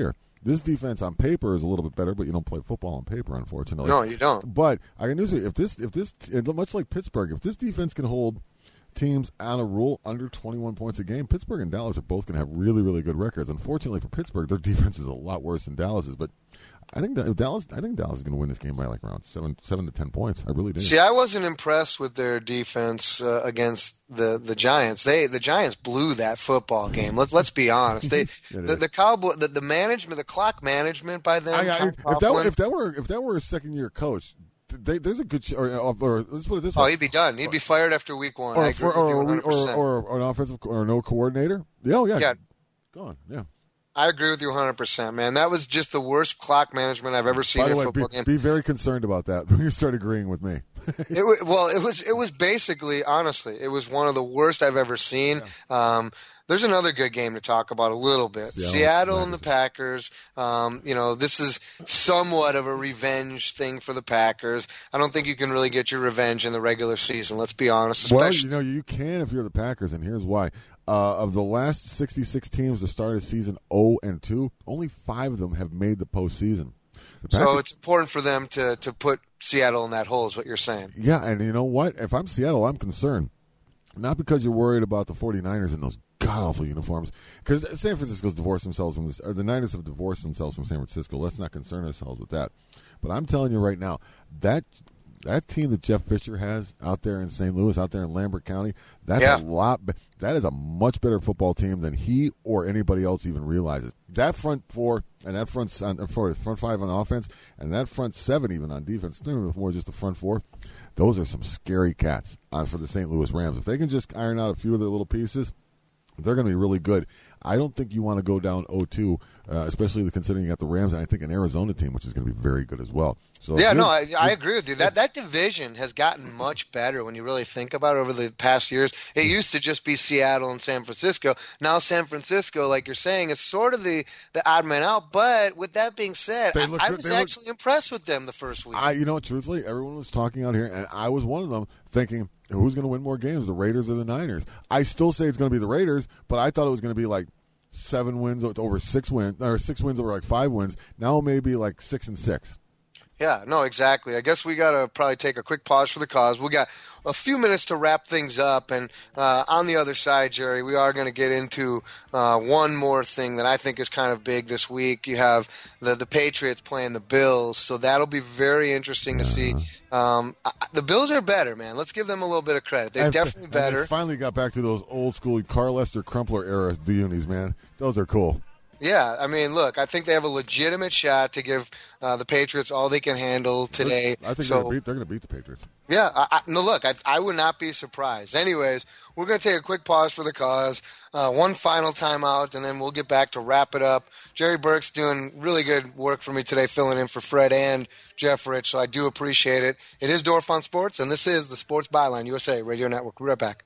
This defense on paper is a little bit better, but you don't play football on paper, unfortunately. No, you don't. But I can news you, if this, if this, much like Pittsburgh, if this defense can hold teams on a rule under twenty-one points a game, Pittsburgh and Dallas are both going to have really, really good records. Unfortunately for Pittsburgh, their defense is a lot worse than Dallas's. But I think that Dallas, I think Dallas is going to win this game by like around seven, seven to ten points. I really do. See, I wasn't impressed with their defense uh, against the, the Giants. They the Giants blew that football game. Let's let's be honest. They the, the Cowboy the, the management, the clock management by them. I, I, if that were, if that were if that were a second year coach. They, there's a good, or, or let's put it this way. Oh, he'd be done. He'd be fired after week one. Or, I agree for, with you or, one hundred percent. Or, or, or an offensive, or no coordinator. Yeah, oh, yeah. yeah. Gone. Yeah. I agree with you one hundred percent, man. That was just the worst clock management I've ever seen By the in a way, football be, game. Be very concerned about that when you start agreeing with me. it was, well, it was it was basically, honestly, it was one of the worst I've ever seen. Yeah. Um, there's another good game to talk about a little bit. Seattle, Seattle and the Packers. Um, you know, this is somewhat of a revenge thing for the Packers. I don't think you can really get your revenge in the regular season. Let's be honest. Especially, well, you know, you can if you're the Packers, and here's why. Uh, of the last sixty-six teams to start a season oh and two, only five of them have made the postseason. The so it's important for them to, to put Seattle in that hole is what you're saying. Yeah, and you know what? If I'm Seattle, I'm concerned. Not because you're worried about the 49ers and those god-awful uniforms, because San Francisco's divorced themselves from this, or the Niners have divorced themselves from San Francisco. Let's not concern ourselves with that. But I'm telling you right now, that that team that Jeff Fisher has out there in Saint Louis, out there in Lambert County, that's yeah. a lot. That is a much better football team than he or anybody else even realizes. That front four and that front four, front five on offense, and that front seven even on defense, more just the front four. Those are some scary cats uh, for the Saint Louis Rams. If they can just iron out a few of their little pieces, they're going to be really good. I don't think you want to go down oh two, uh, especially considering you got the Rams and I think an Arizona team, which is going to be very good as well. So yeah, no, I, I agree with you. That that division has gotten much better when you really think about it over the past years. It used to just be Seattle and San Francisco. Now San Francisco, like you're saying, is sort of the, the odd man out. But with that being said, I, I was actually look, impressed with them the first week. I, you know, truthfully, everyone was talking out here, and I was one of them thinking, who's going to win more games, the Raiders or the Niners? I still say it's going to be the Raiders, but I thought it was going to be like seven wins over six wins, or six wins over like five wins. Now maybe like six and six. Yeah, no, exactly. I guess we got to probably take a quick pause for the cause. We got a few minutes to wrap things up, and uh, on the other side, Jerry, we are going to get into uh, one more thing that I think is kind of big this week. You have the, the Patriots playing the Bills, so that'll be very interesting to see. Um, I, the Bills are better, man. Let's give them a little bit of credit. They're I've, definitely better. They finally got back to those old school Carl Lester Crumpler era unis, man. Those are cool. Yeah, I mean, look, I think they have a legitimate shot to give uh, the Patriots all they can handle today. I think so, they're going to beat the Patriots. Yeah, I, I, no, look, I, I would not be surprised. Anyways, we're going to take a quick pause for the cause, uh, one final timeout, and then we'll get back to wrap it up. Jerry Burke's doing really good work for me today, filling in for Fred and Jeff Rich, so I do appreciate it. It is Dorf on Sports, and this is the Sports Byline U S A Radio Network. We'll be right back.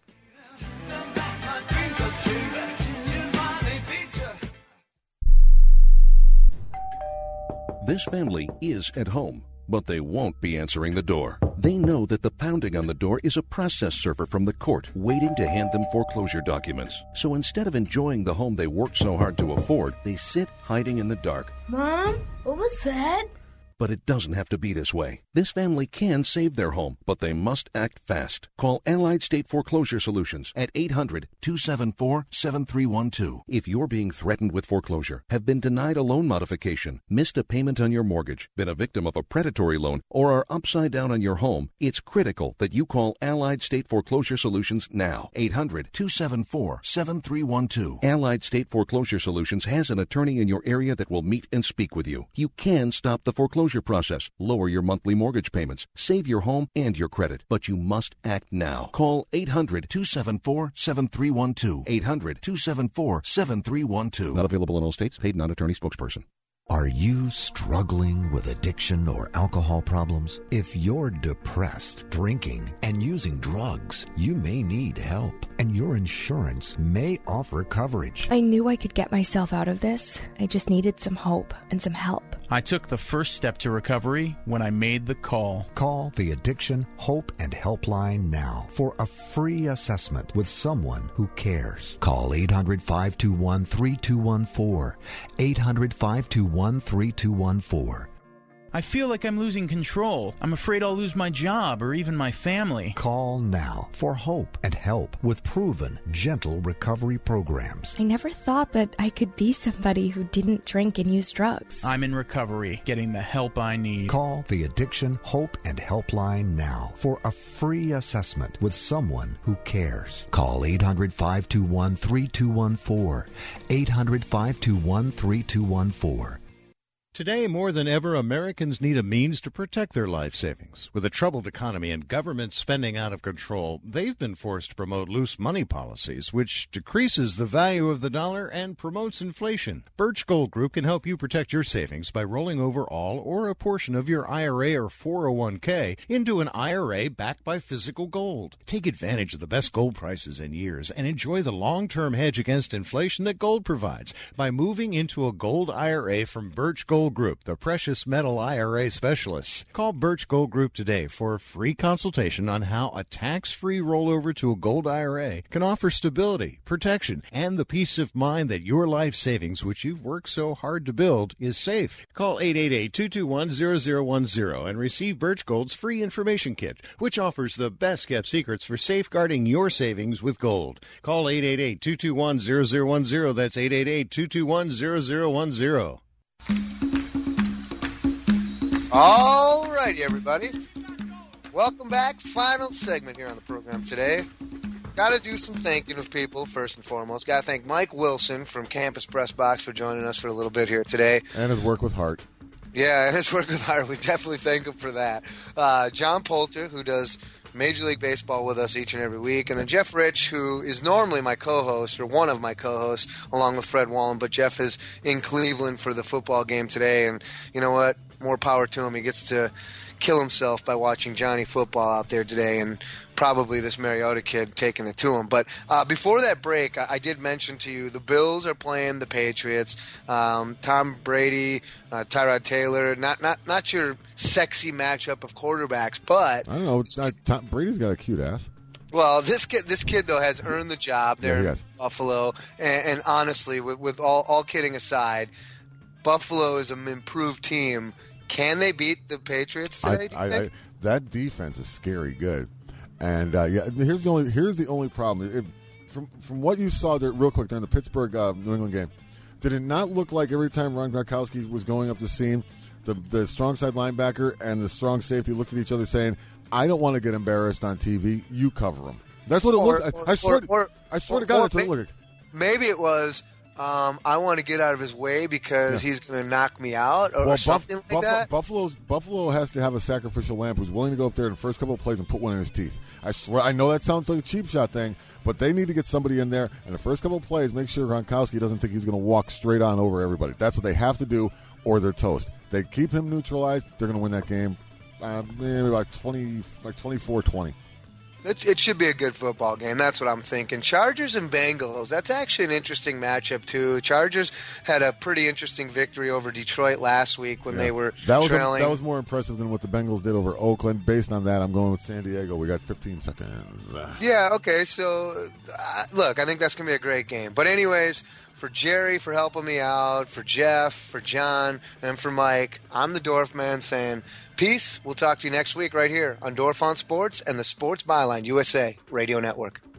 This family is at home, but they won't be answering the door. They know that the pounding on the door is a process server from the court waiting to hand them foreclosure documents. So instead of enjoying the home they worked so hard to afford, they sit hiding in the dark. Mom, what was that? But it doesn't have to be this way. This family can save their home, but they must act fast. Call Allied State Foreclosure Solutions at eight hundred, two seven four, seven three one two. If you're being threatened with foreclosure, have been denied a loan modification, missed a payment on your mortgage, been a victim of a predatory loan, or are upside down on your home, it's critical that you call Allied State Foreclosure Solutions now. eight hundred, two seven four, seven three one two. Allied State Foreclosure Solutions has an attorney in your area that will meet and speak with you. You can stop the foreclosure process, lower your monthly mortgage payments, save your home and your credit, but you must act now. Call eight hundred, two seven four, seven three one two. eight hundred, two seven four, seven three one two. Not available in all states. Paid non-attorney spokesperson. Are you struggling with addiction or alcohol problems? If you're depressed, drinking, and using drugs, you may need help, and your insurance may offer coverage. I knew I could get myself out of this. I just needed some hope and some help. I took the first step to recovery when I made the call. Call the Addiction Hope and Helpline now for a free assessment with someone who cares. Call eight hundred, five two one, three two one four. eight hundred, five two one, three two one four. I feel like I'm losing control. I'm afraid I'll lose my job or even my family. Call now for hope and help with proven, gentle recovery programs. I never thought that I could be somebody who didn't drink and use drugs. I'm in recovery, getting the help I need. Call the Addiction Hope and Helpline now for a free assessment with someone who cares. Call eight hundred, five two one, three two one four. eight hundred, five two one, three two one four. Today, more than ever, Americans need a means to protect their life savings. With a troubled economy and government spending out of control, they've been forced to promote loose money policies, which decreases the value of the dollar and promotes inflation. Birch Gold Group can help you protect your savings by rolling over all or a portion of your I R A or four oh one k into an I R A backed by physical gold. Take advantage of the best gold prices in years and enjoy the long-term hedge against inflation that gold provides by moving into a gold I R A from Birch Gold Group, the precious metal I R A specialists. Call Birch Gold Group today for a free consultation on how a tax-free rollover to a gold I R A can offer stability, protection, and the peace of mind that your life savings, which you've worked so hard to build, is safe. Call eight eight eight, two two one, zero zero one zero and receive Birch Gold's free information kit, which offers the best-kept secrets for safeguarding your savings with gold. Call eight eight eight, two two one, zero zero one zero. That's eight eight eight, two two one, zero zero one zero. All righty, everybody. Welcome back. Final segment here on the program today. Got to do some thanking of people, first and foremost. Got to thank Mike Wilson from Campus Press Box for joining us for a little bit here today. And his work with Hart. Yeah, and his work with Hart. We definitely thank him for that. Uh, John Poulter, who does Major League Baseball with us each and every week. And then Jeff Rich, who is normally my co-host, or one of my co-hosts, along with Fred Wallen. But Jeff is in Cleveland for the football game today. And you know what? More power to him. He gets to kill himself by watching Johnny football out there today, and probably this Mariota kid taking it to him. But uh, before that break, I, I did mention to you the Bills are playing the Patriots. Um, Tom Brady, uh, Tyrod Taylor, not not not your sexy matchup of quarterbacks, but I don't know. It's not, Tom Brady's got a cute ass. Well, this kid, this kid though, has earned the job there Yeah, in Buffalo, and, and honestly, with, with all all kidding aside, Buffalo is an improved team. Can they beat the Patriots today? I, I, I, that defense is scary good, and uh, yeah. Here's the only here's the only problem. It, from from what you saw there, real quick during the Pittsburgh uh, New England game, did it not look like every time Ron Gronkowski was going up the seam, the the strong side linebacker and the strong safety looked at each other saying, "I don't want to get embarrassed on T V. You cover him." That's what it Or- looked. or- I swear. or- to, I swear or- to God, or that's what it may- looked like. Maybe it was. Um, I want to get out of his way because Yeah. he's going to knock me out, or, or Well, something Buff- like Buffalo, that. Buffalo's, Buffalo has to have a sacrificial lamb who's willing to go up there in the first couple of plays and put one in his teeth. I swear, I know that sounds like a cheap shot thing, but they need to get somebody in there in the first couple of plays, make sure Gronkowski doesn't think he's going to walk straight on over everybody. That's what they have to do, or they're toast. They keep him neutralized, they're going to win that game uh, maybe about twenty, like twenty-four twenty. It, it should be a good football game. That's what I'm thinking. Chargers and Bengals. That's actually an interesting matchup, too. Chargers had a pretty interesting victory over Detroit last week when Yeah. they were that was trailing. A, that was more impressive than what the Bengals did over Oakland. Based on that, I'm going with San Diego. We got fifteen seconds. Yeah, okay. So, uh, look, I think that's going to be a great game. But anyways, for Jerry for helping me out, for Jeff, for John, and for Mike, I'm the Dorf Man saying peace. We'll talk to you next week right here on Dorf on Sports and the Sports Byline U S A Radio Network.